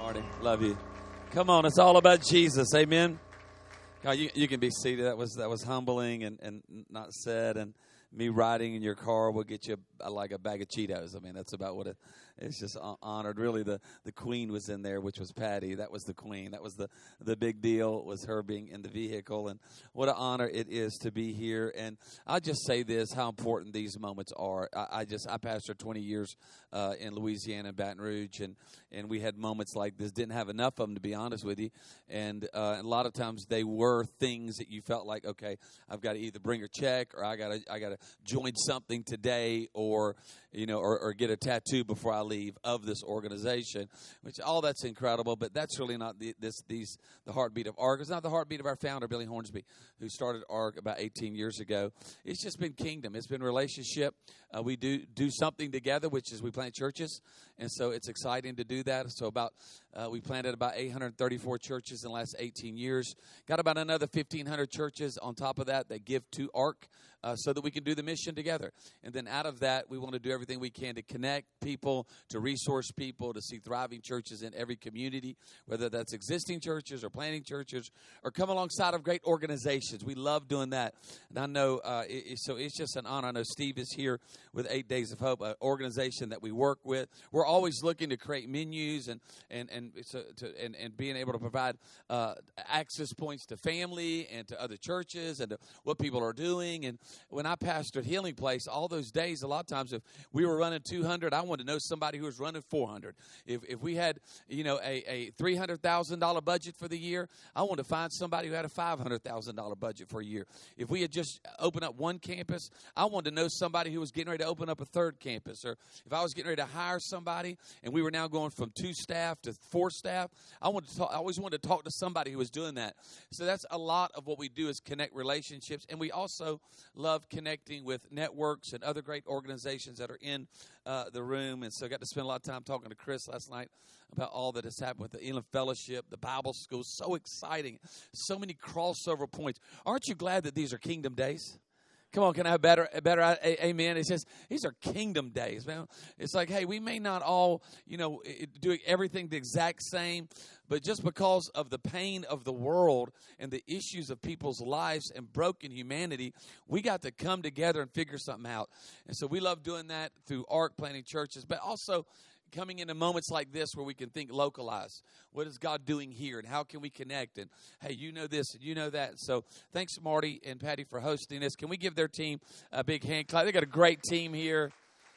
Marty. Love you. Come on, it's all about Jesus. Amen. God, you can be seated. That was humbling and not said. And me riding in your car will get you like a bag of Cheetos. I mean, that's about what it's just honored. Really, the queen was in there, which was Patty. That was the queen. That was the big deal, was her being in the vehicle. And what an honor it is to be here. And I'll just say this, how important these moments are. I pastored 20 years in Louisiana and Baton Rouge, and we had moments like this. Didn't have enough of them, to be honest with you. And a lot of times they were things that you felt like, okay, I've got to either bring a check, or I got to join something today, or get a tattoo before I leave of this organization. Which all that's incredible, but that's really not the heartbeat of ARC. It's not the heartbeat of our founder, Billy Hornsby, who started ARC about 18 years ago. It's just been kingdom. It's been relationship. We do something together, which is we plant churches, and so it's exciting to do that. So we planted about 834 churches in the last 18 years. Got about another 1,500 churches on top of that give to ARC. So that we can do the mission together. And then out of that, we want to do everything we can to connect people, to resource people, to see thriving churches in every community, whether that's existing churches or planting churches or come alongside of great organizations. We love doing that. And I know, so it's just an honor. I know Steve is here with 8 Days of Hope, an organization that we work with. We're always looking to create menus and being able to provide access points to family and to other churches and to what people are doing. And when I pastored Healing Place, all those days, a lot of times if we were running 200, I wanted to know somebody who was running 400. If we had, a $300,000 budget for the year, I wanted to find somebody who had a $500,000 budget for a year. If we had just opened up one campus, I wanted to know somebody who was getting ready to open up a third campus. Or if I was getting ready to hire somebody and we were now going from 2 staff to 4 staff, I always wanted to talk to somebody who was doing that. So that's a lot of what we do, is connect relationships. And we also love connecting with networks and other great organizations that are in the room. And so I got to spend a lot of time talking to Chris last night about all that has happened with the Elam Fellowship, the Bible school. So exciting. So many crossover points. Aren't you glad that these are kingdom days? Come on, can I have better amen? It's just, these are kingdom days, man. It's like, hey, we may not all, do everything the exact same, but just because of the pain of the world and the issues of people's lives and broken humanity, we got to come together and figure something out. And so we love doing that through ARC, planting churches, but also coming into moments like this where we can think localized. What is God doing here, and how can we connect? And hey, you know this and you know that. So thanks, Marty and Patty, for hosting this. Can we give their team a big hand clap? They got a great team here.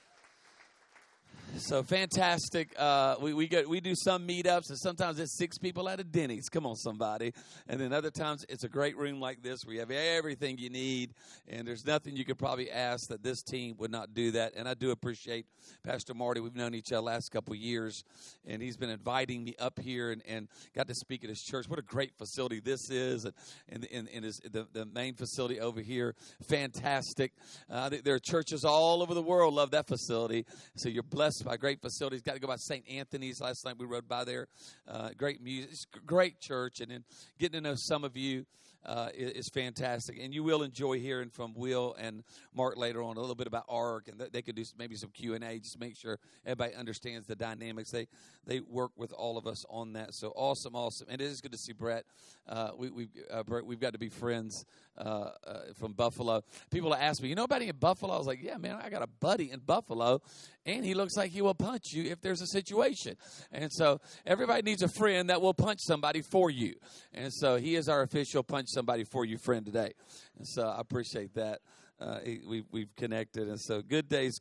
So fantastic. We do some meetups, and sometimes it's 6 people at a Denny's. Come on, somebody. And then other times it's a great room like this where you have everything you need, and there's nothing you could probably ask that this team would not do that. And I do appreciate Pastor Marty. We've known each other the last couple of years, and he's been inviting me up here and got to speak at his church. What a great facility this is, and the main facility over here, fantastic. There are churches all over the world love that facility, so you're blessed by great facilities. Got to go by St. Anthony's last night. We rode by there. Great music. It's great church. And then getting to know some of you is fantastic. And you will enjoy hearing from Will and Mark later on a little bit about ARC. And they could do maybe some Q&A just to make sure everybody understands the dynamics. They work with all of us on that. So awesome. And it is good to see Brett. Brett, we've got to be friends from Buffalo. People ask me, you know anybody in Buffalo? I was like, yeah, man, I got a buddy in Buffalo, and he looks like he will punch you if there's a situation. And so everybody needs a friend that will punch somebody for you. And so he is our official punch somebody for you friend today. And so I appreciate that. We've connected, and so good days.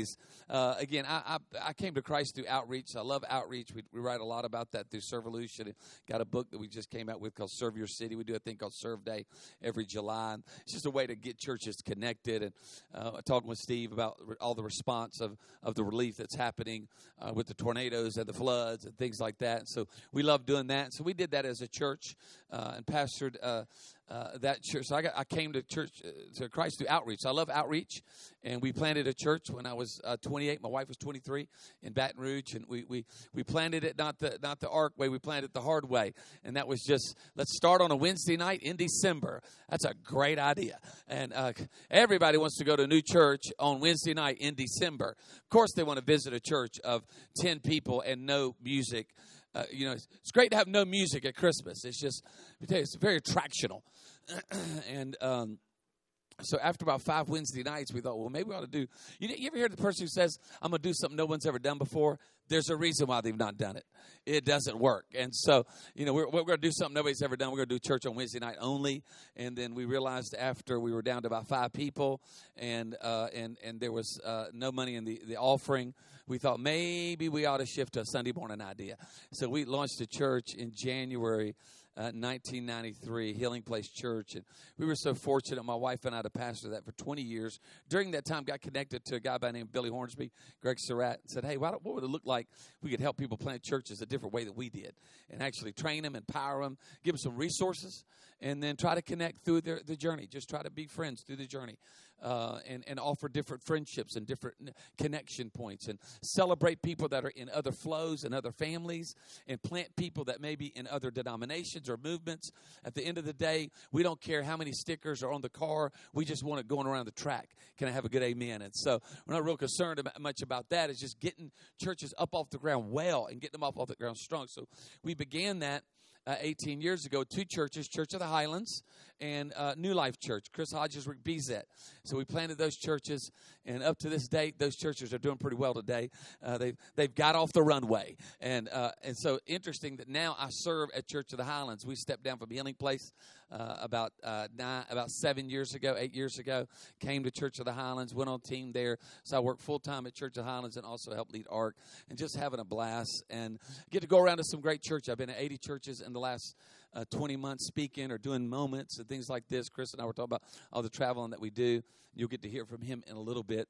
Again, I came to Christ through outreach. I love outreach. We write a lot about that through Servolution. Got a book that we just came out with called Serve Your City. We do a thing called Serve Day every July. And it's just a way to get churches connected. And talking with Steve about all the response of the relief that's happening with the tornadoes and the floods and things like that. And so we love doing that. So we did that as a church and pastored that church. So I came to church to Christ through outreach. I love outreach, and we planted a church when I was 28. My wife was 23 in Baton Rouge, and we planted it not the ARC way. We planted it the hard way, and that was just, let's start on a Wednesday night in December. That's a great idea, and everybody wants to go to a new church on Wednesday night in December. Of course, they want to visit a church of 10 people and no music. it's great to have no music at Christmas. It's just, I tell you, it's very attractional. And so after about 5 Wednesday nights, we thought, well, maybe we ought to do. You ever hear the person who says, I'm going to do something no one's ever done before? There's a reason why they've not done it. It doesn't work. And so, we're going to do something nobody's ever done. We're going to do church on Wednesday night only. And then we realized after we were down to about 5 people and there was no money in the offering, we thought maybe we ought to shift to a Sunday morning idea. So we launched a church in January 1993, Healing Place Church. And we were so fortunate, my wife and I, to pastor that for 20 years. During that time, got connected to a guy by the name of Billy Hornsby, Greg Surratt, and said, hey, what would it look like if we could help people plant churches a different way that we did, and actually train them, empower them, give them some resources, and then try to connect through the journey. Just try to be friends through the journey, and offer different friendships and different connection points, and celebrate people that are in other flows and other families, and plant people that may be in other denominations or movements. At the end of the day, we don't care how many stickers are on the car. We just want it going around the track. Can I have a good amen? And so we're not real concerned much about that. It's just getting churches up off the ground well and getting them up off the ground strong. So we began that 18 years ago, 2 churches, Church of the Highlands and New Life Church, Chris Hodges, Rick Bezet. So we planted those churches, and up to this date, those churches are doing pretty well today. They've got off the runway, and so interesting that now I serve at Church of the Highlands. We stepped down from Healing Place about 7 years ago, 8 years ago. Came to Church of the Highlands, went on team there. So I work full time at Church of the Highlands and also help lead ARC, and just having a blast and get to go around to some great churches. I've been at 80 churches in the last 20 months speaking or doing moments and things like this. Chris and I were talking about all the traveling that we do. You'll get to hear from him in a little bit.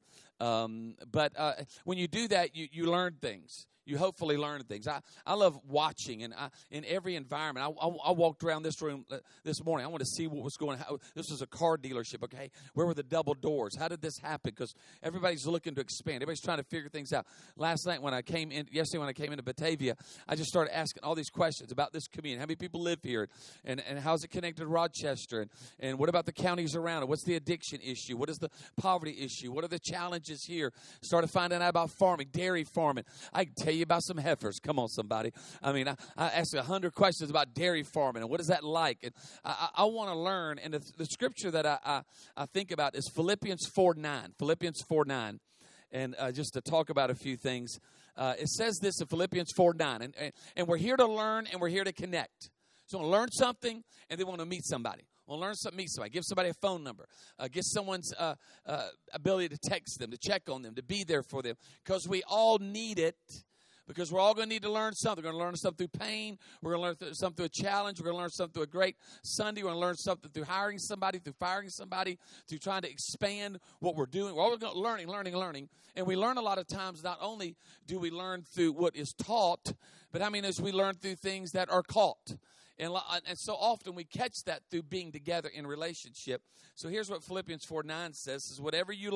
But when you do that, you learn things. You hopefully learn things. I love watching, and in every environment. I walked around this room this morning. I want to see what was going on. This was a car dealership, okay? Where were the double doors? How did this happen? Because everybody's looking to expand. Everybody's trying to figure things out. Yesterday when I came into Batavia, I just started asking all these questions about this community. How many people live here? And how's it connected to Rochester? And what about the counties around it? What's the addiction issue? What is the poverty issue? What are the challenges here? Started finding out about farming, dairy farming. I can tell you about some heifers. Come on, somebody. I mean, I asked 100 questions about dairy farming and what is that like? And I want to learn. And the scripture that I think about is Philippians 4:9. Philippians 4:9. And just to talk about a few things, it says this in Philippians 4:9. And we're here to learn and we're here to connect. So we want to learn something and they want to meet somebody. We'll learn something, meet somebody, give somebody a phone number, get someone's ability to text them, to check on them, to be there for them, because we all need it. Because we're all going to need to learn something. We're going to learn something through pain. We're going to learn something through a challenge. We're going to learn something through a great Sunday. We're going to learn something through hiring somebody, through firing somebody, through trying to expand what we're doing. We're always learning. And we learn a lot of times, not only do we learn through what is taught, but as we learn through things that are caught. And so often we catch that through being together in relationship. So here's what Philippians 4:9 says, is whatever you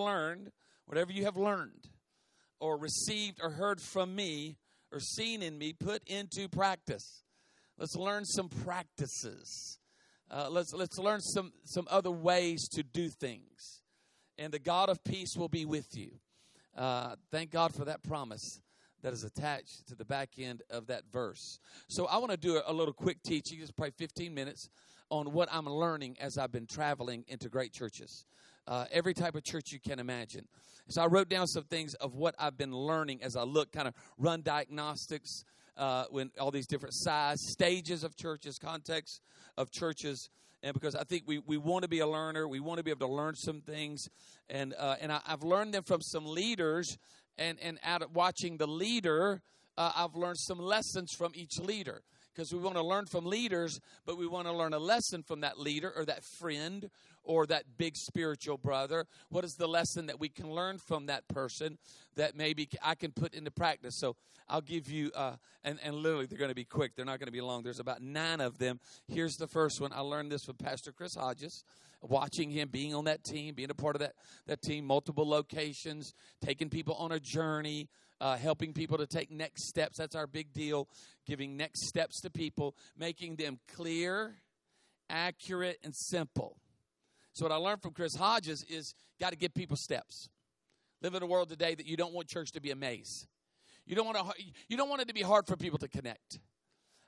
have learned, or received or heard from me, or seen in me, put into practice. Let's learn some practices. Let's learn some other ways to do things. And the God of peace will be with you. Thank God for that promise that is attached to the back end of that verse. So I want to do a little quick teaching, just probably 15 minutes, on what I'm learning as I've been traveling into great churches. Every type of church you can imagine. So I wrote down some things of what I've been learning as I look, kind of run diagnostics, when all these different size, stages of churches, context of churches. And because I think we want to be a learner, we want to be able to learn some things. And I've learned them from some leaders, and out of watching the leader, I've learned some lessons from each leader. Because we want to learn from leaders, but we want to learn a lesson from that leader or that friend or that big spiritual brother. What is the lesson that we can learn from that person that maybe I can put into practice? So I'll give you, and literally they're going to be quick. They're not going to be long. There's about 9 of them. Here's the first one. I learned this from Pastor Chris Hodges, watching him, being on that team, being a part of that team, multiple locations, taking people on a journey, helping people to take next steps. That's our big deal, giving next steps to people, making them clear, accurate, and simple. So what I learned from Chris Hodges is got to give people steps. Live in a world today that you don't want church to be a maze. You don't want it to be hard for people to connect.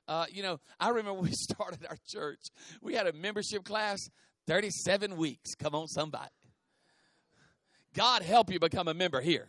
I remember when we started our church, we had a membership class, 37 weeks. Come on, somebody. God help you become a member here,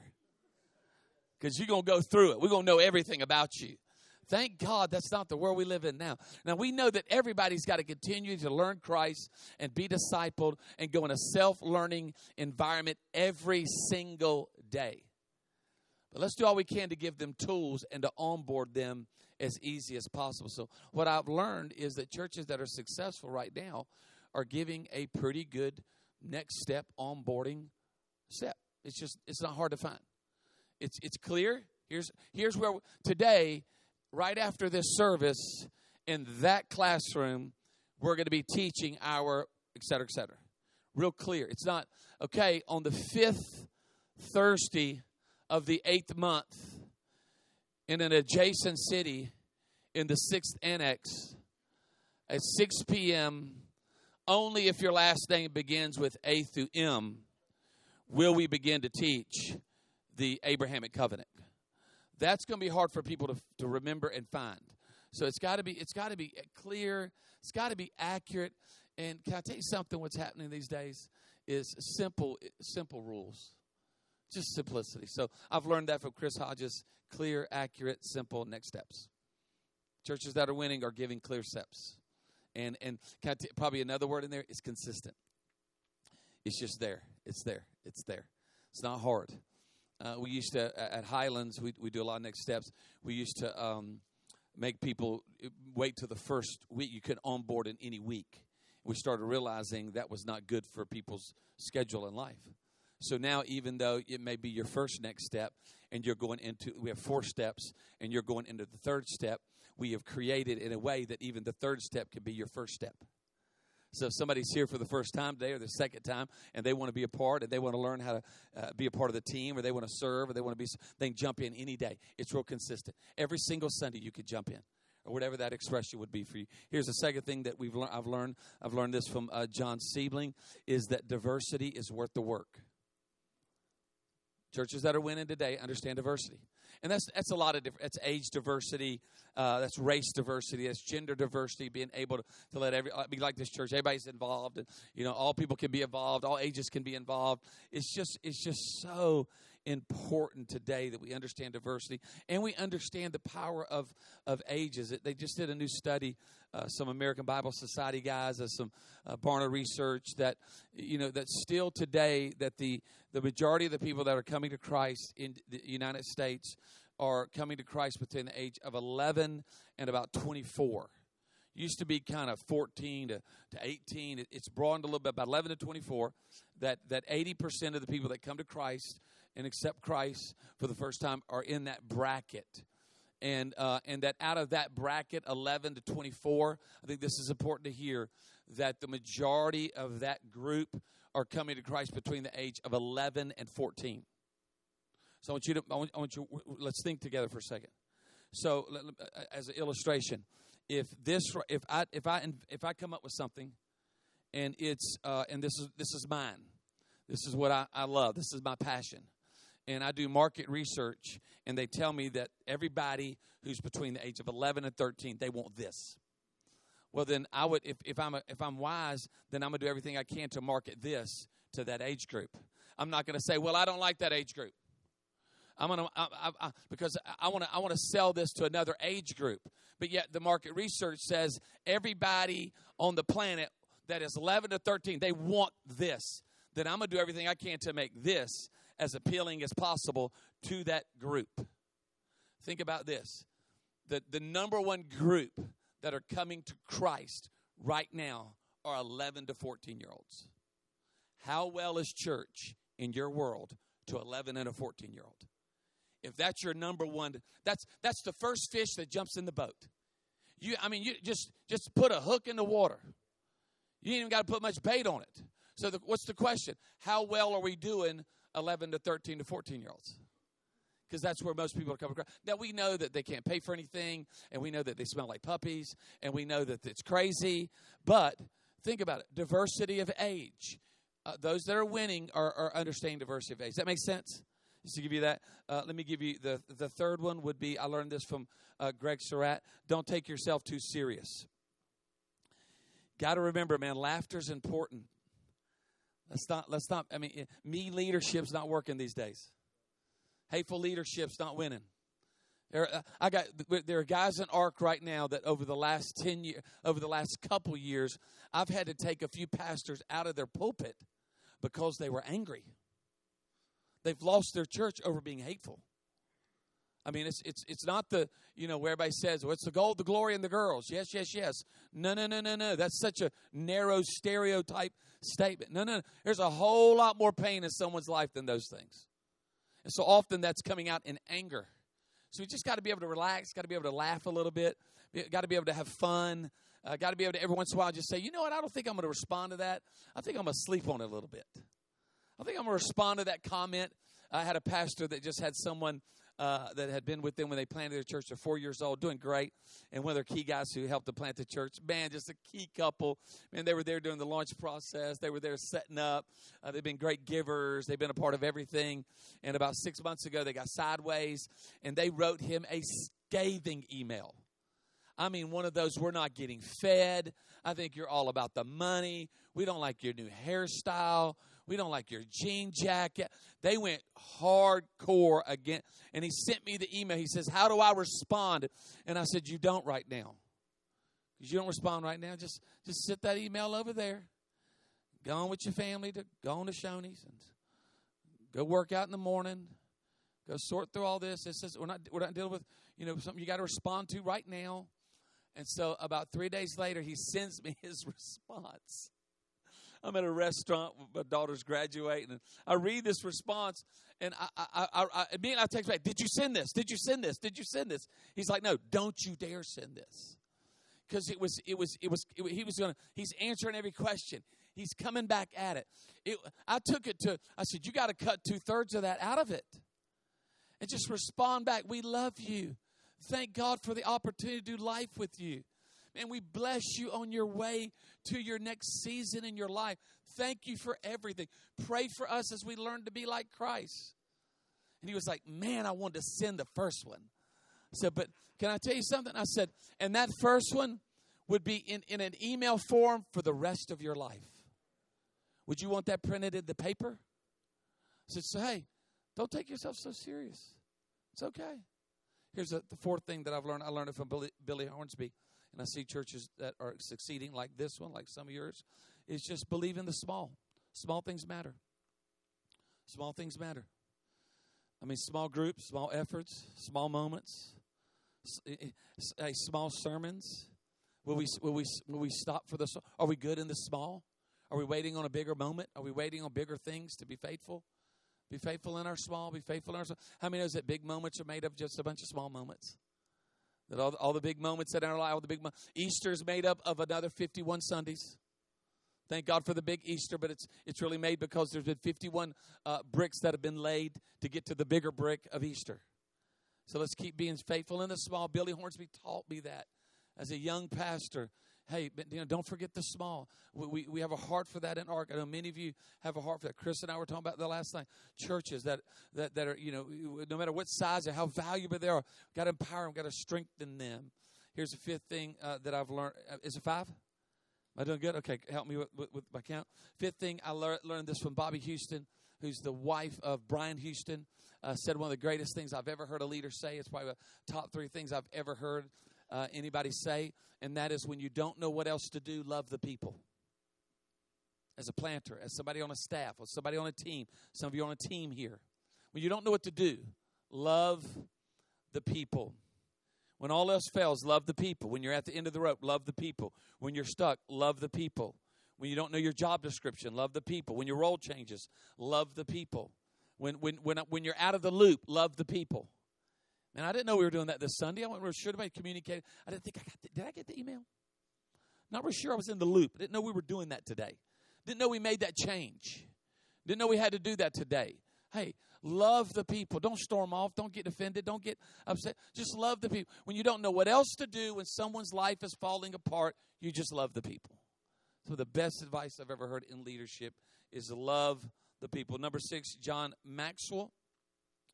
because you're going to go through it. We're going to know everything about you. Thank God that's not the world we live in now. Now, we know that everybody's got to continue to learn Christ and be discipled and go in a self-learning environment every single day. But let's do all we can to give them tools and to onboard them as easy as possible. So what I've learned is that churches that are successful right now are giving a pretty good next step onboarding step. It's not hard to find. It's clear. Here's where today, right after this service, in that classroom, we're going to be teaching our et cetera, et cetera. Real clear. It's not, okay, on the 5th Thursday of the 8th month in an adjacent city in the 6th Annex at 6 p.m., only if your last name begins with A through M, will we begin to teach the Abrahamic covenant. That's going to be hard for people to remember and find. So it's got to be clear. It's got to be accurate. And can I tell you something? What's happening these days is simple rules, just simplicity. So I've learned that from Chris Hodges: clear, accurate, simple next steps. Churches that are winning are giving clear steps. And can I probably another word in there is consistent. It's just there. It's there. It's there. It's not hard. We used to, at Highlands, we do a lot of next steps. We used to make people wait till the first week. You could onboard in any week. We started realizing that was not good for people's schedule in life. So now, even though it may be your first next step, and you're going into, we have 4 steps, and you're going into the 3rd step, we have created in a way that even the 3rd step can be your first step. So if somebody's here for the first time today or the second time, and they want to be a part, and they want to learn how to be a part of the team, or they want to serve, or they want to be, they can jump in any day. It's real consistent. Every single Sunday you could jump in, or whatever that expression would be for you. Here's the second thing that I've learned. I've learned this from John Siebling, is that diversity is worth the work. Churches that are winning today understand diversity. And that's a lot of different. That's age diversity, that's race diversity, that's gender diversity. Being able to let be like this church. Everybody's involved, and all people can be involved. All ages can be involved. It's just so important today that we understand diversity, and we understand the power of ages. They just did a new study. Some American Bible Society guys, some Barna research that that still today that the majority of the people that are coming to Christ in the United States are coming to Christ between the age of 11 and about 24. Used to be kind of 14 to 18. It's broadened a little bit, about 11 to 24. That 80% of the people that come to Christ and accept Christ for the first time are in that bracket. And that out of that bracket, 11 to 24, I think this is important to hear, that the majority of that group are coming to Christ between the age of 11 and 14. So I want you, let's think together for a second. So as an illustration, if I come up with something, and it's and this is mine, this is what I love, this is my passion. And I do market research, and they tell me that everybody who's between the age of 11 and 13, they want this. Well, then I would, if I'm wise, then I'm gonna do everything I can to market this to that age group. I'm not gonna say, well, I don't like that age group. Because I want to sell this to another age group. But yet the market research says everybody on the planet that is 11 to 13, they want this. Then I'm gonna do everything I can to make this as appealing as possible to that group. Think about this. The number one group that are coming to Christ right now are 11 to 14-year-olds. How well is church in your world to 11 and a 14-year-old? If that's your number one, that's the first fish that jumps in the boat. You just put a hook in the water. You ain't even got to put much bait on it. So what's the question? How well are we doing 11 to 13 to 14-year-olds? Because that's where most people are coming across. Now, we know that they can't pay for anything, and we know that they smell like puppies, and we know that it's crazy. But think about it. Diversity of age. Those that are winning are understanding diversity of age. Does that make sense? Just to give you that, let me give you the third one would be, I learned this from Greg Surratt, don't take yourself too serious. Got to remember, man, laughter's important. Let's not, I mean, me leadership's not working these days. Hateful leadership's not winning. There are guys in ARC right now that over the last couple years, I've had to take a few pastors out of their pulpit because they were angry. They've lost their church over being hateful. I mean, it's not the, where everybody says, well, it's the gold, the glory, and the girls. Yes, yes, yes. No. That's such a narrow stereotype statement. No. There's a whole lot more pain in someone's life than those things. And so often that's coming out in anger. So we just got to be able to relax, got to be able to laugh a little bit, got to be able to have fun, got to be able to every once in a while just say, you know what, I don't think I'm going to respond to that. I think I'm going to sleep on it a little bit. I think I'm going to respond to that comment. I had a pastor that just had someone that had been with them when they planted their church. They're 4 years old, doing great. And one of their key guys who helped to plant the church, man, just a key couple. Man, they were there during the launch process. They were there setting up. They've been great givers. They've been a part of everything. And about 6 months ago, they got sideways, and they wrote him a scathing email. I mean, one of those, we're not getting fed. I think you're all about the money. We don't like your new hairstyle. We don't like your jean jacket. They went hardcore again. And he sent me the email. He says, how do I respond? And I said, you don't right now. Because you don't respond right now. Just sit that email over there. Go on with your family. Go on to Shoney's. And go work out in the morning. Go sort through all this. It says we're not dealing with, something you got to respond to right now. And so about 3 days later, he sends me his response. I'm at a restaurant, my daughter's graduating, and I read this response, and I text back, did you send this? Did you send this? Did you send this? He's like, no, don't you dare send this. Because he's answering every question. He's coming back at it. I said, you got to cut 2/3 of that out of it. And just respond back, we love you. Thank God for the opportunity to do life with you. And we bless you on your way to your next season in your life. Thank you for everything. Pray for us as we learn to be like Christ. And he was like, man, I wanted to send the first one. I said, but can I tell you something? I said, and that first one would be in an email form for the rest of your life. Would you want that printed in the paper? I said, so hey, don't take yourself so serious. It's okay. Here's the fourth thing that I've learned. I learned it from Billy Hornsby. And I see churches that are succeeding like this one, like some of yours, is just believe in the small. Small things matter. Small things matter. I mean, small groups, small efforts, small moments, small sermons. Will we stop for the? Are we good in the small? Are we waiting on a bigger moment? Are we waiting on bigger things to be faithful? Be faithful in our small. Be faithful in our small. How many knows that big moments are made up of just a bunch of small moments? That all the big moments that in our life, all the big Easter is made up of another 51 Sundays. Thank God for the big Easter, but it's really made because there's been 51 bricks that have been laid to get to the bigger brick of Easter. So let's keep being faithful in the small. Billy Hornsby taught me that as a young pastor. Hey, don't forget the small. We have a heart for that in ARC. I know many of you have a heart for that. Chris and I were talking about that last night. Churches that are, no matter what size or how valuable they are, got to empower them, got to strengthen them. Here's the fifth thing that I've learned. Is it 5? Am I doing good? Okay, help me with my count. Fifth thing, I learned this from Bobby Houston, who's the wife of Brian Houston. Said one of the greatest things I've ever heard a leader say. It's probably the top 3 things I've ever heard anybody say, and that is when you don't know what else to do, love the people. As a planter, as somebody on a staff, or somebody on a team, some of you are on a team here. When you don't know what to do, love the people. When all else fails, love the people. When you're at the end of the rope, love the people. When you're stuck, love the people. When you don't know your job description, love the people. When your role changes, love the people. When you're out of the loop, love the people. Man, I didn't know we were doing that this Sunday. I wasn't really sure anybody communicated. I didn't think did I get the email? Not really sure I was in the loop. I didn't know we were doing that today. Didn't know we made that change. Didn't know we had to do that today. Hey, love the people. Don't storm off. Don't get offended. Don't get upset. Just love the people. When you don't know what else to do, when someone's life is falling apart, you just love the people. So the best advice I've ever heard in leadership is love the people. Number 6, John Maxwell.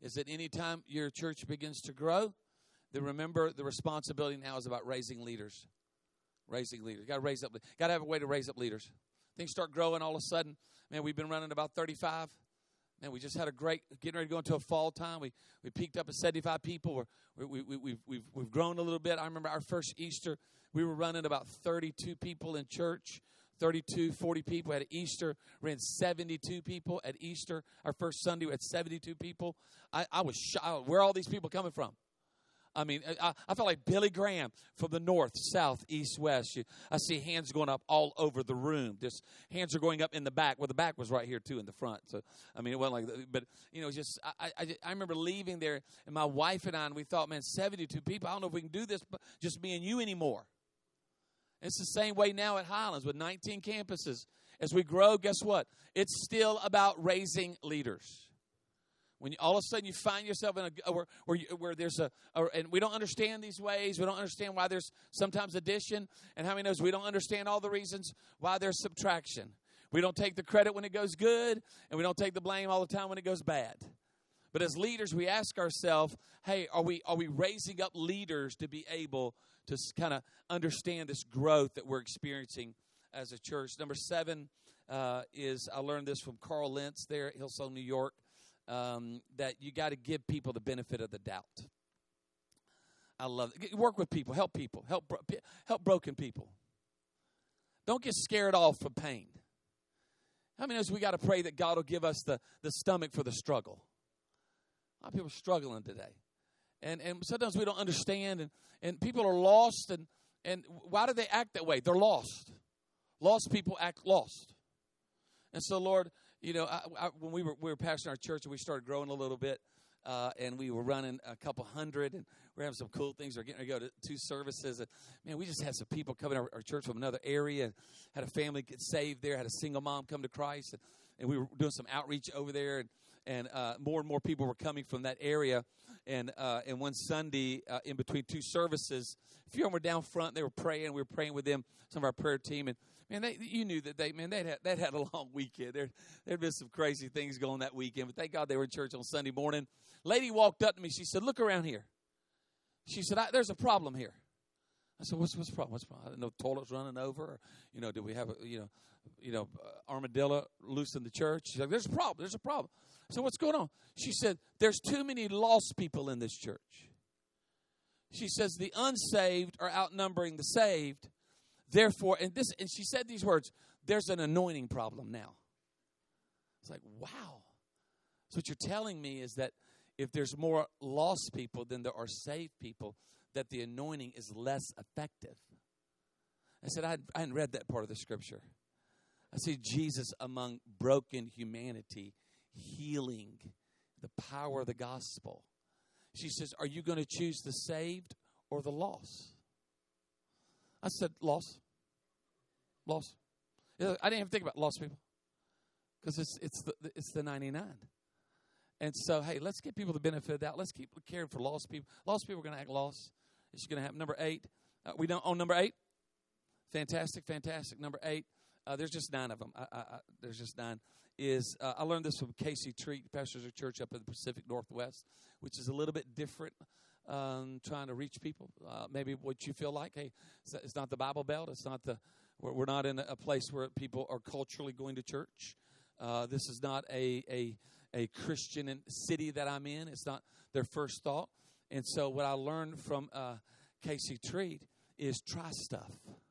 is that anytime your church begins to grow, then remember the responsibility now is about raising leaders. Raising leaders. Got to have a way to raise up leaders. Things start growing all of a sudden. Man, we've been running about 35. Man, we just had getting ready to go into a fall time. We peaked up at 75 people. We've grown a little bit. I remember our first Easter, we were running about 32 people in church. 40 people at Easter. We ran 72 people at Easter. Our first Sunday, we had 72 people. I was shocked. Where are all these people coming from? I mean, I felt like Billy Graham from the north, south, east, west. I see hands going up all over the room. Just hands are going up in the back. Well, the back was right here, too, in the front. So, I mean, it wasn't like, but, just, I remember leaving there, and my wife and we thought, man, 72 people. I don't know if we can do this, but just me and you anymore. It's the same way now at Highlands with 19 campuses. As we grow, guess what? It's still about raising leaders. When all of a sudden you find yourself in where there's and we don't understand these ways. We don't understand why there's sometimes addition. And how many knows we don't understand all the reasons why there's subtraction. We don't take the credit when it goes good, and we don't take the blame all the time when it goes bad. But as leaders, we ask ourselves, hey, are we raising up leaders to be able to kind of understand this growth that we're experiencing as a church? Number 7 is, I learned this from Carl Lentz there at Hillsong, New York. That you got to give people the benefit of the doubt. I love it. Work with people, help broken people. Don't get scared off from pain. How many knows we got to pray that God will give us the stomach for the struggle? A lot of people are struggling today, and sometimes we don't understand, and people are lost, and why do they act that way? They're lost. Lost people act lost, and so Lord. When we were pastoring our church and we started growing a little bit, and we were running a couple hundred, and we're having some cool things. We're getting ready to go to 2 services, and man, we just had some people coming to our church from another area, and had a family get saved there, had a single mom come to Christ, and we were doing some outreach over there, and more and more people were coming from that area. And one Sunday, in between 2 services, a few of them were down front. They were praying. We were praying with them, some of our prayer team, and man, you knew that they'd had a long weekend. There'd been some crazy things going that weekend, but thank God they were in church on Sunday morning. Lady walked up to me. She said, "Look around here." She said, "There's a problem here." I said, "What's the problem? What's the problem? I didn't know toilets running over, or do we have a armadillo loose in the church?" She's like, "There's a problem. There's a problem." I said, "What's going on?" She said, "There's too many lost people in this church." She says, "The unsaved are outnumbering the saved. Therefore," and she said these words, "there's an anointing problem now." It's like, wow. So what you're telling me is that if there's more lost people than there are saved people, that the anointing is less effective. I said, I hadn't read that part of the scripture. I see Jesus among broken humanity, healing, the power of the gospel. She says, "Are you going to choose the saved or the lost?" I said, lost. Lost. I didn't even think about lost people, because it's the 99. And so, hey, let's give people the benefit of that. Let's keep caring for lost people. Lost people are going to act lost. It's going to happen. Number 8. We don't own number 8. Fantastic. Number 8. There's just 9 of them. There's just 9. I learned this from Casey Treat, pastors of church up in the Pacific Northwest, which is a little bit different. Trying to reach people, maybe what you feel like. Hey, it's not the Bible Belt. It's not we're not in a place where people are culturally going to church. This is not a Christian city that I'm in. It's not their first thought. And so what I learned from Casey Treat is try stuff.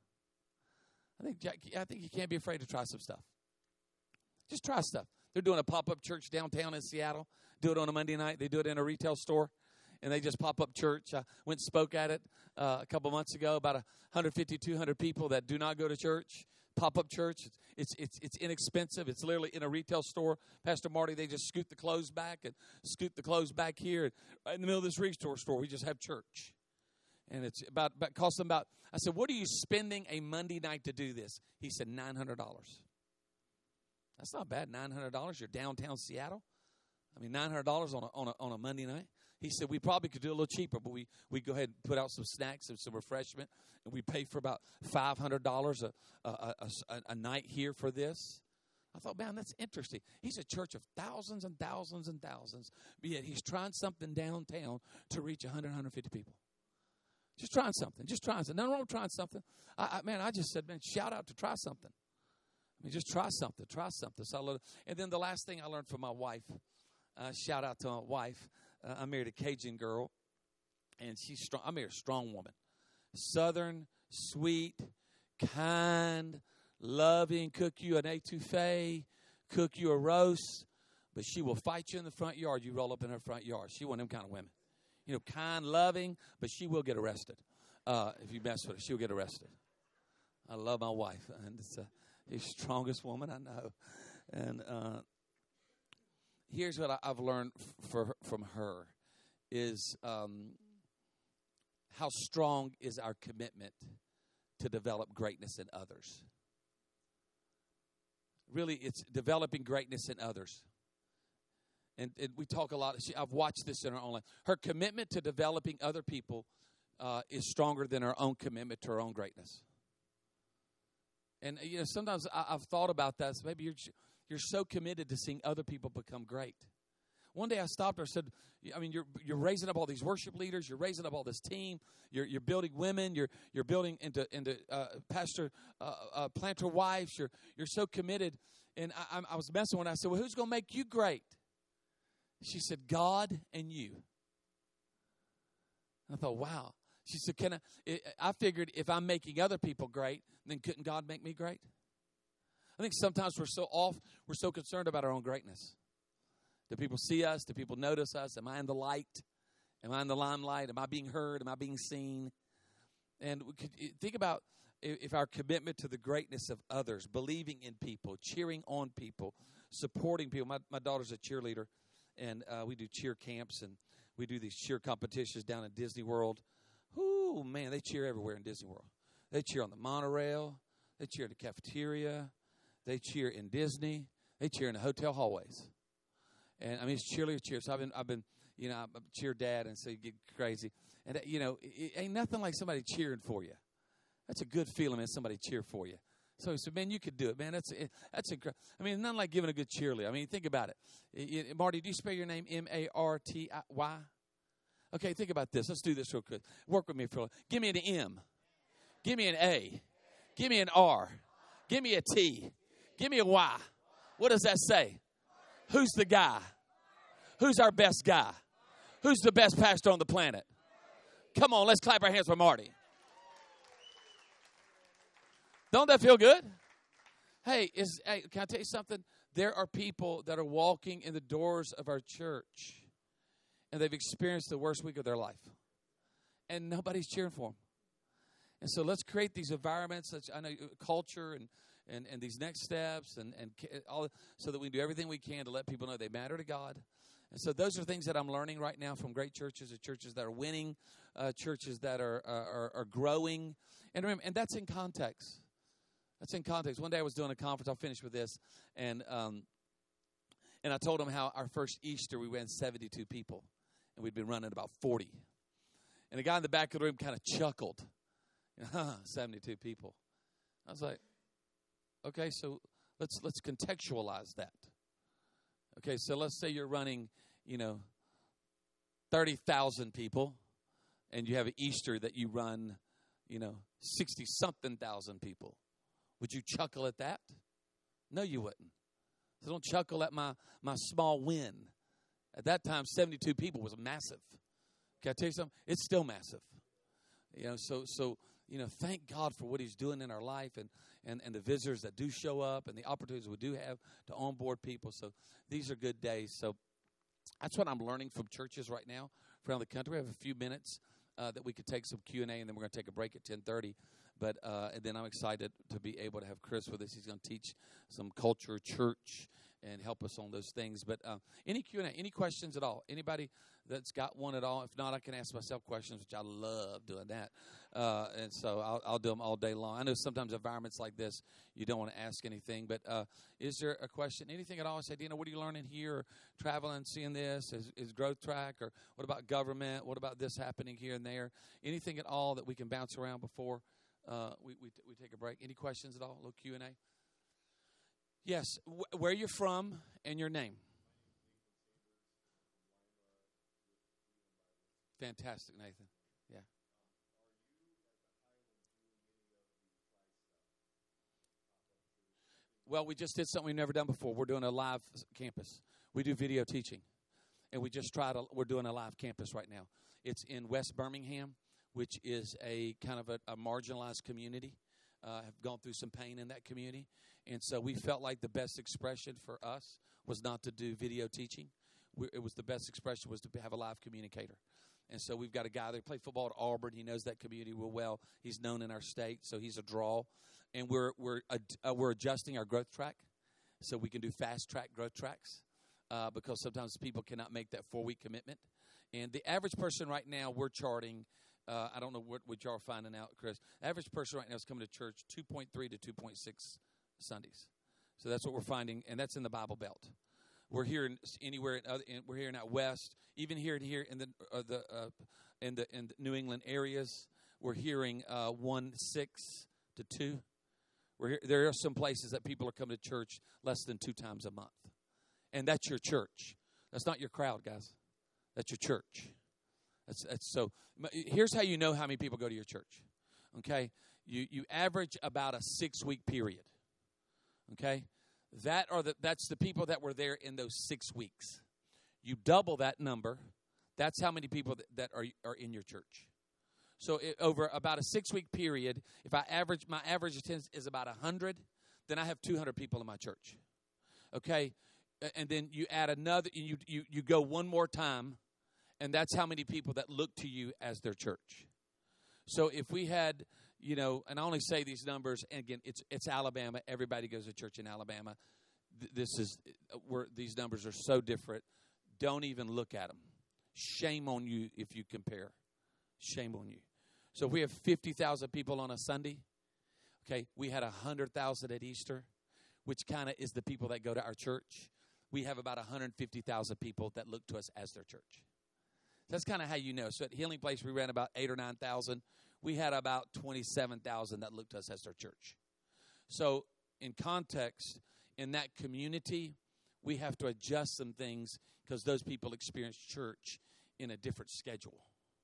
I think you can't be afraid to try some stuff. Just try stuff. They're doing a pop-up church downtown in Seattle. Do it on a Monday night. They do it in a retail store. And they just pop up church. I went and spoke at it a couple months ago. About 150, 200 people that do not go to church. Pop-up church. It's inexpensive. It's literally in a retail store. Pastor Marty, they just scoot the clothes back and scoot the clothes back here. And right in the middle of this retail store, we just have church. And it's about cost them about. I said, "What are you spending a Monday night to do this?" He said, $900. That's not bad. $900. You're downtown Seattle. I mean, $900 on a Monday night. He said, "We probably could do it a little cheaper, but we go ahead and put out some snacks and some refreshment, and we pay for about $500 a night here for this." I thought, man, that's interesting. He's a church of thousands and thousands and thousands, but yet he's trying something downtown to reach 100, 150 people. Just trying something. Just trying something. Nothing wrong with trying something. I just said, man, shout out to try something. I mean, just try something. Try something. So and then the last thing I learned from my wife, shout out to my wife. I married a Cajun girl, and she's strong. I married a strong woman. Southern, sweet, kind, loving, cook you an etouffee, cook you a roast, but she will fight you in the front yard. You roll up in her front yard. She one of them kind of women. You know, kind, loving, but she will get arrested. If you mess with her, she'll get arrested. I love my wife, and it's the strongest woman I know. And here's what I've learned from her is how strong is our commitment to develop greatness in others. Really, it's developing greatness in others. And we talk a lot. I've watched this in her own life. Her commitment to developing other people is stronger than her own commitment to her own greatness. And you know, sometimes I've thought about that. So maybe you're so committed to seeing other people become great. One day I stopped her and said, I mean, you're raising up all these worship leaders. You're raising up all this team. You're building women. You're building into pastor planter wives. You're so committed. And I was messing with her. I said, well, who's going to make you great? She said, God and you. I thought, wow. She said, I figured if I'm making other people great, then couldn't God make me great? I think sometimes we're so concerned about our own greatness. Do people see us? Do people notice us? Am I in the light? Am I in the limelight? Am I being heard? Am I being seen? And we could think about if our commitment to the greatness of others, believing in people, cheering on people, supporting people. My daughter's a cheerleader, and we do cheer camps, and we do these cheer competitions down in Disney World. Ooh, man, they cheer everywhere in Disney World. They cheer on the monorail. They cheer in the cafeteria. They cheer in Disney. They cheer in the hotel hallways. And I mean, it's cheerleader cheer. So I've been, you know, I'm a cheer dad, and so you get crazy. And you know, it ain't nothing like somebody cheering for you. That's a good feeling when somebody cheer for you. So he said, man, you could do it, man. That's incredible. I mean, nothing like giving a good cheerleader. I mean, think about it. Marty, do you spell your name Marty? Okay, think about this. Let's do this real quick. Work with me for a little. Give me an M. Give me an A. Give me an R. Give me a T. Give me a Y. What does that say? Who's the guy? Who's our best guy? Who's the best pastor on the planet? Come on, let's clap our hands for Marty. Don't that feel good? Hey, can I tell you something? There are people that are walking in the doors of our church, and they've experienced the worst week of their life, and nobody's cheering for them. And so let's create these environments, I know culture and these next steps and all, so that we do everything we can to let people know they matter to God. And so those are things that I'm learning right now from great churches, churches that are winning, churches that are growing. And remember, and that's in context. That's in context. One day I was doing a conference. I'll finish with this. And I told them how our first Easter we ran 72 people. And we'd been running about 40. And the guy in the back of the room kind of chuckled. 72 people. I was like, okay, so let's contextualize that. Okay, so let's say you're running, 30,000 people, and you have an Easter that you run, 60-something thousand people. Would you chuckle at that? No, you wouldn't. So don't chuckle at my small win. At that time, 72 people was massive. Can I tell you something? It's still massive. So thank God for what he's doing in our life and the visitors that do show up and the opportunities we do have to onboard people. So these are good days. So that's what I'm learning from churches right now around the country. We have a few minutes that we could take some Q&A, and then we're going to take a break at 10:30. But and then I'm excited to be able to have Chris with us. He's going to teach some culture, church, and help us on those things. But any Q&A, any questions at all? Anybody that's got one at all? If not, I can ask myself questions, which I love doing that. And so I'll do them all day long. I know sometimes environments like this, you don't want to ask anything. But is there a question? Anything at all? I say, Dina, what are you learning here? Or traveling, seeing this? Is Growth Track? Or what about government? What about this happening here and there? Anything at all that we can bounce around before we take a break? Any questions at all? A little Q&A? Yes, where you're from and your name. Fantastic, Nathan. Yeah. Well, we just did something we've never done before. We're doing a live campus. We do video teaching, and we're doing a live campus right now. It's in West Birmingham, which is a kind of a marginalized community. Have gone through some pain in that community, and so we felt like the best expression for us was not to do video teaching. It was the best expression was to have a live communicator. And so we've got a guy that played football at Auburn. He knows that community real well. He's known in our state, so he's a draw. And we're adjusting our growth track so we can do fast track growth tracks because sometimes people cannot make that 4-week commitment. And the average person right now we're charting, I don't know what y'all are finding out, Chris. The average person right now is coming to church 2.3 to 2.6 Sundays. So that's what we're finding, and that's in the Bible Belt. We're hearing anywhere we're hearing out west, even here in the New England areas. We're hearing 1.6 to 2. There are some places that people are coming to church less than 2 times a month, and that's your church. That's not your crowd, guys. That's your church. That's so. Here's how you know how many people go to your church. Okay, you average about a 6-week period. Okay. That's the people that were there in those 6 weeks. You double that number. That's how many people that are in your church. So over about a 6-week period, if my average attendance is about 100, then I have 200 people in my church. Okay, and then you add another. You go one more time, and that's how many people that look to you as their church. So if we had, and I only say these numbers, and again, it's Alabama. Everybody goes to church in Alabama. This is where these numbers are so different. Don't even look at them. Shame on you if you compare. Shame on you. So if we have 50,000 people on a Sunday, okay, we had 100,000 at Easter, which kind of is the people that go to our church. We have about 150,000 people that look to us as their church. That's kind of how you know. So at Healing Place, we ran about 8,000 or 9,000. We had about 27,000 that looked to us as their church. So in context, in that community, we have to adjust some things because those people experience church in a different schedule.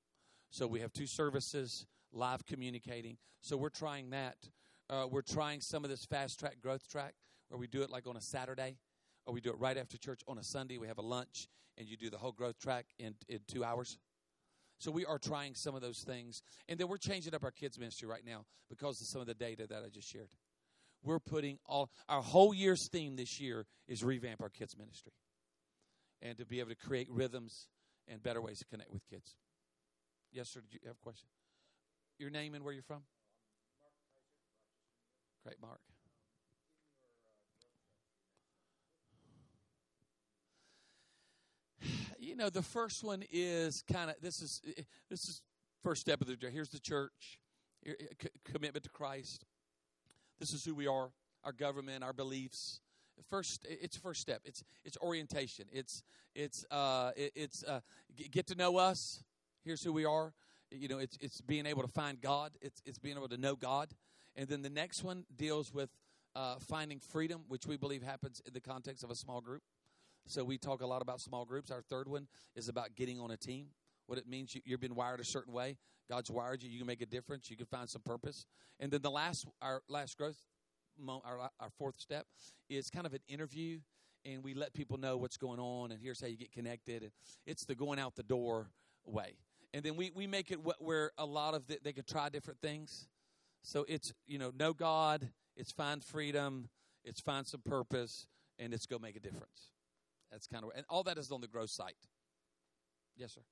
So we have 2 services, live communicating. So we're trying that. We're trying some of this fast track growth track where we do it like on a Saturday, or we do it right after church on a Sunday. We have a lunch, and you do the whole growth track in 2 hours. So we are trying some of those things. And then we're changing up our kids ministry right now because of some of the data that I just shared. We're putting our whole year's theme this year is revamp our kids ministry and to be able to create rhythms and better ways to connect with kids. Yes, sir. Did you have a question? Your name and where you're from? Great, Mark. The first one is kind of this is first step of the journey. Here's the church, commitment to Christ. This is who we are, our government, our beliefs. It's first step. It's orientation. It's get to know us. Here's who we are. It's being able to find God. It's being able to know God. And then the next one deals with finding freedom, which we believe happens in the context of a small group. So we talk a lot about small groups. Our third one is about getting on a team. What it means, you've been wired a certain way. God's wired you. You can make a difference. You can find some purpose. And then our last growth, our fourth step is kind of an interview, and we let people know what's going on, and here's how you get connected. And it's the going out the door way. And then we make it where a lot of they can try different things. So it's, know God, it's find freedom, it's find some purpose, and it's go make a difference. That's kind of, and all that is on the growth site. Yes, sir.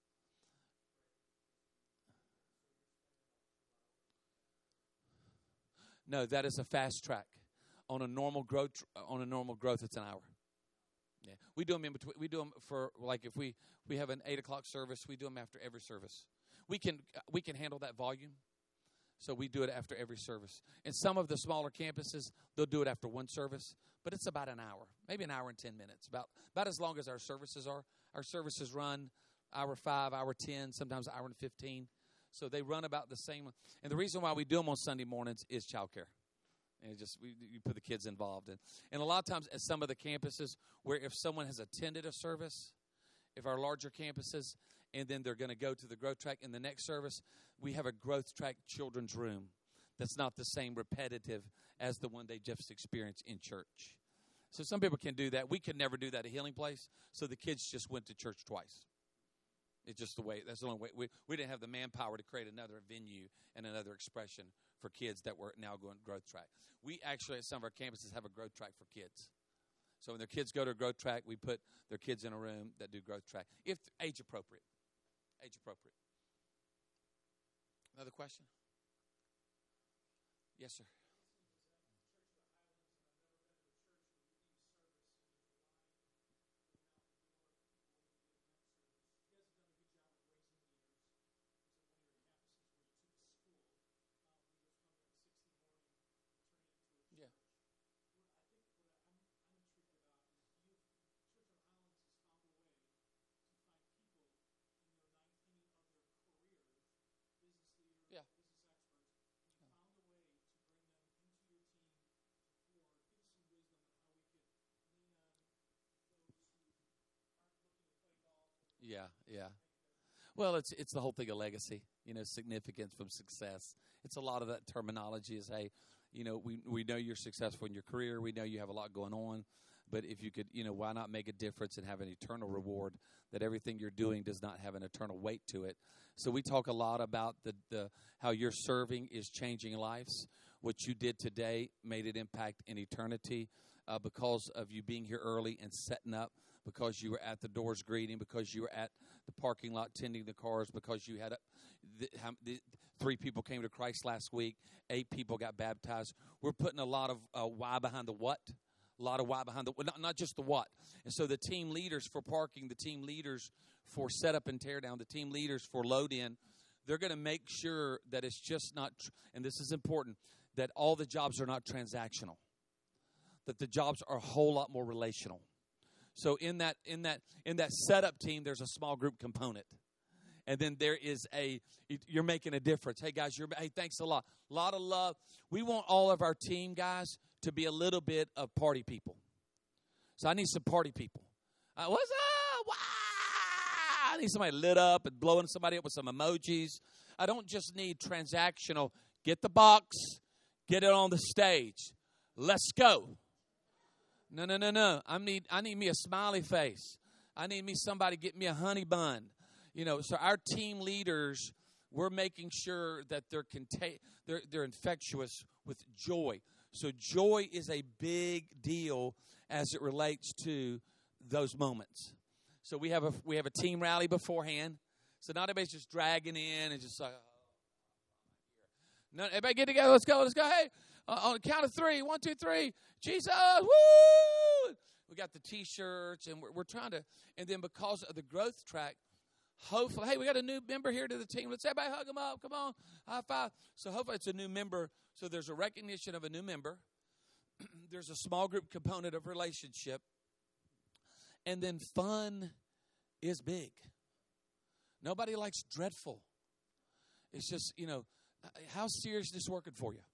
No, that is a fast track. On a normal growth, it's an hour. Yeah, we do them in between. We do them for like if we have an 8:00 service, we do them after every service. We can handle that volume, so we do it after every service. And some of the smaller campuses, they'll do it after one service, but it's about an hour, maybe an hour and 10 minutes, about as long as our services are. Our services run hour 5, hour 10, sometimes hour and 15. So they run about the same. And the reason why we do them on Sunday mornings is childcare. And you put the kids involved in. And a lot of times at some of the campuses where if someone has attended a service, if our larger campuses, and then they're going to go to the growth track in the next service, we have a growth track children's room that's not the same repetitive as the one they just experienced in church. So some people can do that. We could never do that at Healing Place, so the kids just went to church twice. It's just the way, that's the only way. We didn't have the manpower to create another venue and another expression for kids that were now going growth track. We actually, at some of our campuses, have a growth track for kids. So when their kids go to a growth track, we put their kids in a room that do growth track, if age appropriate. Age appropriate. Another question? Yes, sir. Yeah. Yeah. Yeah, yeah. Well, it's the whole thing of legacy, significance from success. It's a lot of that terminology is, hey, we know you're successful in your career. We know you have a lot going on. But if you could, why not make a difference and have an eternal reward, that everything you're doing does not have an eternal weight to it. So we talk a lot about the how your serving is changing lives. What you did today made an impact in eternity because of you being here early and setting up, because you were at the doors greeting, because you were at the parking lot tending the cars, because you had 3 people came to Christ last week, 8 people got baptized. We're putting a lot of why behind the what. A lot of why behind the not just the what. And so the team leaders for parking, the team leaders for setup and tear down, the team leaders for load in, they're going to make sure that it's just not, and this is important, that all the jobs are not transactional, that the jobs are a whole lot more relational. So in that setup team, there's a small group component. And then there is you're making a difference. Hey, guys, hey, thanks a lot. A lot of love. We want all of our team guys to be a little bit of party people. So I need some party people. What's up? Wow! I need somebody lit up and blowing somebody up with some emojis. I don't just need transactional. Get the box. Get it on the stage. Let's go. No. I need me a smiley face. I need me somebody get me a honey bun. So our team leaders, we're making sure that they're infectious with joy. So joy is a big deal as it relates to those moments. So we have a team rally beforehand. So not everybody's just dragging in and just like, no, everybody get together. Let's go. Hey, on the count of 3, 1, 2, 3. Jesus, woo! We got the T-shirts, and we're trying to. And then because of the growth track, hopefully, hey, we got a new member here to the team. Let's everybody hug them up. Come on, high five. So hopefully it's a new member. So there's a recognition of a new member. There's a small group component of relationship. And then fun is big. Nobody likes dreadful. It's just, how serious is this working for you?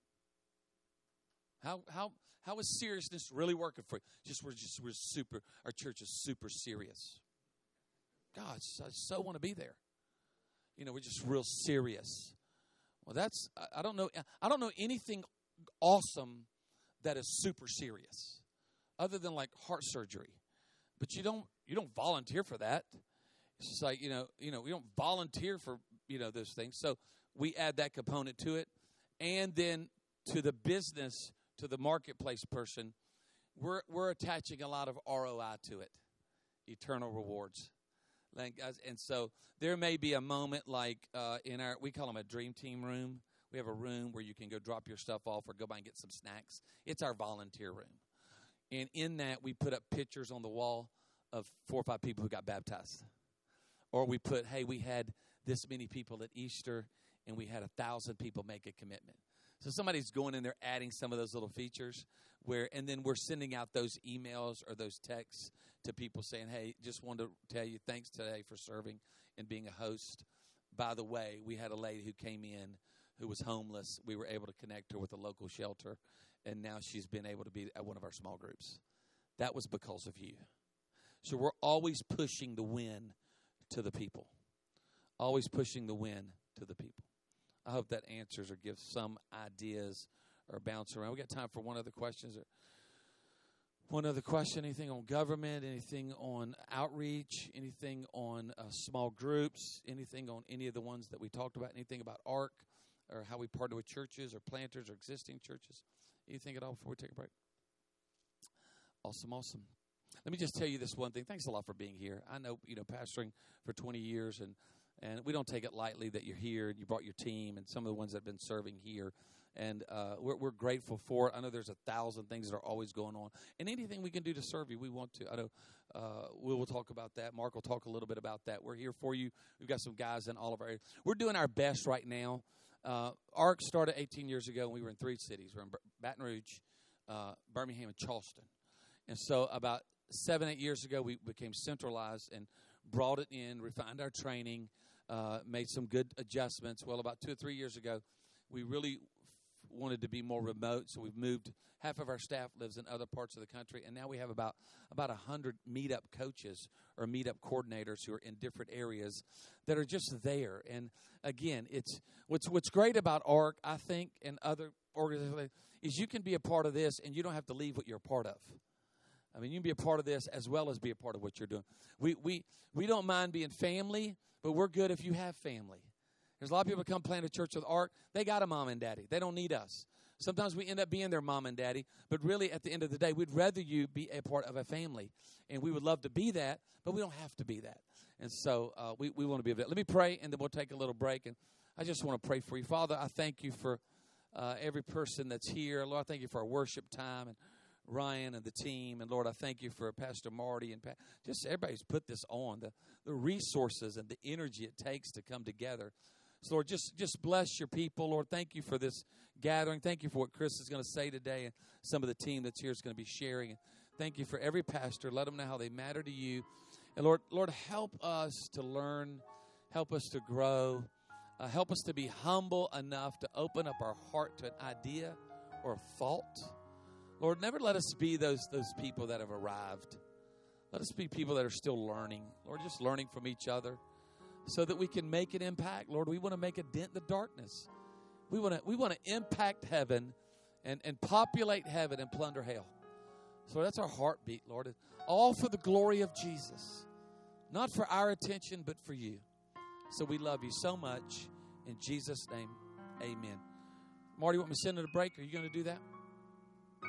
How is seriousness really working for you? We're super, our church is super serious. God, I so want to be there. We're just real serious. Well, I don't know anything awesome that is super serious, other than like heart surgery. But you don't volunteer for that. It's just like we don't volunteer for those things. So we add that component to it, and then to the business, to the marketplace person, we're attaching a lot of ROI to it, eternal rewards. And so there may be a moment like we call them a dream team room. We have a room where you can go drop your stuff off or go by and get some snacks. It's our volunteer room. And in that, we put up pictures on the wall of 4 or 5 people who got baptized. Or we put, hey, we had this many people at Easter, and we had 1,000 people make a commitment. So somebody's going in there adding some of those little features and then we're sending out those emails or those texts to people saying, hey, just wanted to tell you thanks today for serving and being a host. By the way, we had a lady who came in who was homeless. We were able to connect her with a local shelter, and now she's been able to be at one of our small groups. That was because of you. So we're always pushing the win to the people. Always pushing the win to the people. I hope that answers or gives some ideas or bounce around. We got time for one other question. One other question, anything on government, anything on outreach, anything on small groups, anything on any of the ones that we talked about, anything about ARC or how we partner with churches or planters or existing churches? Anything at all before we take a break? Awesome. Let me just tell you this one thing. Thanks a lot for being here. I know, pastoring for 20 years, and we don't take it lightly that you're here and you brought your team and some of the ones that have been serving here. And we're grateful for it. I know there's 1,000 things that are always going on. And anything we can do to serve you, we want to. I know we'll talk about that. Mark will talk a little bit about that. We're here for you. We've got some guys in all of our areas. We're doing our best right now. ARC started 18 years ago, and we were in 3 cities. We're in Baton Rouge, Birmingham, and Charleston. And so about 7-8 years ago, we became centralized and brought it in, refined our training, made some good adjustments. Well, about 2 or 3 years ago, we really wanted to be more remote, so we've moved. Half of our staff lives in other parts of the country, and now we have about 100 meetup coaches or meetup coordinators who are in different areas that are just there. And again, it's what's great about ARC, I think, and other organizations is you can be a part of this, and you don't have to leave what you're a part of. I mean, you can be a part of this as well as be a part of what you're doing. We don't mind being family, but we're good if you have family. There's a lot of people come plant a church with ARC. They got a mom and daddy. They don't need us. Sometimes we end up being their mom and daddy, but really at the end of the day, we'd rather you be a part of a family. And we would love to be that, but we don't have to be that. And so we want to be that. Let me pray, and then we'll take a little break. And I just want to pray for you. Father, I thank you for every person that's here. Lord, I thank you for our worship time and Ryan and the team. And Lord, I thank you for Pastor Marty and just everybody's put this on, the resources and the energy it takes to come together. So, Lord, just bless your people. Lord, thank you for this gathering. Thank you for what Chris is going to say today, and some of the team that's here is going to be sharing. And thank you for every pastor. Let them know how they matter to you. And, Lord, help us to learn. Help us to grow. Help us to be humble enough to open up our heart to an idea or a thought. Lord, never let us be those people that have arrived. Let us be people that are still learning. Lord, just learning from each other, so that we can make an impact. Lord, we want to make a dent in the darkness. We want to impact heaven and populate heaven and plunder hell. So that's our heartbeat, Lord. All for the glory of Jesus. Not for our attention, but for you. So we love you so much. In Jesus' name, amen. Marty, you want me to send it a break? Are you going to do that?